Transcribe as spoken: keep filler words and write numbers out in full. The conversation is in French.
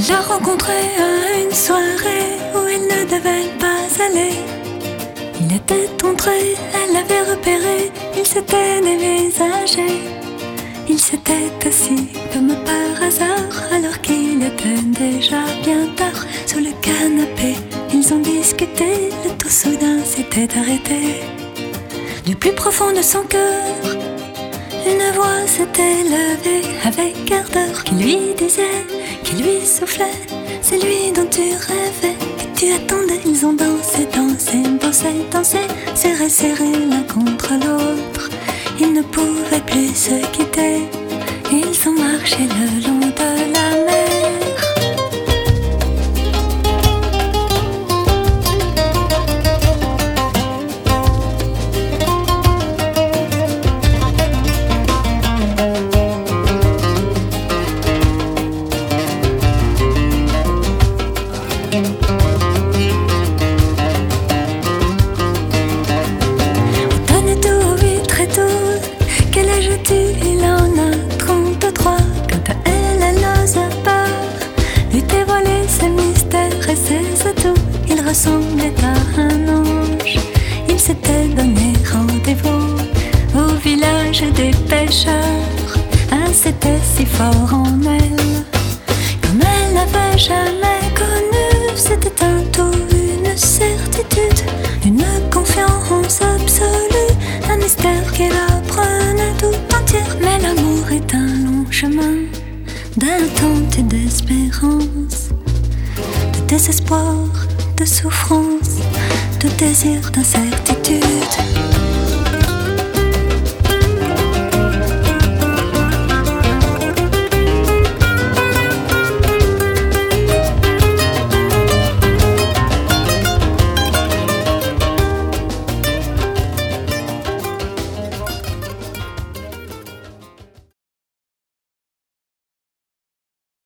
Il l'a rencontré à une soirée où il ne devait pas aller. Il était entré, elle l'avait repéré, il s'était dévisagé. Il s'était assis comme par hasard alors qu'il était déjà bien tard. Sous le canapé, ils ont discuté, le tout soudain s'était arrêté. Du plus profond de son cœur, une voix s'était levée avec ardeur qui lui disait, qui lui soufflait, c'est lui dont tu rêvais, que tu attendais. Ils ont dansé, dansé, dansé, dansé, serré, serré l'un contre l'autre. Ils ne pouvaient plus se quitter, ils ont marché le long de la mer. Ressemblait à un ange. Il s'était donné rendez-vous au village des pêcheurs. Ah, c'était si fort en elle, comme elle n'avait jamais connu. C'était un tout, une certitude, une confiance absolue, un mystère qui la prenait tout entière. Mais l'amour est un long chemin d'attente et d'espérance, de désespoir, de souffrance, de désir, d'incertitude.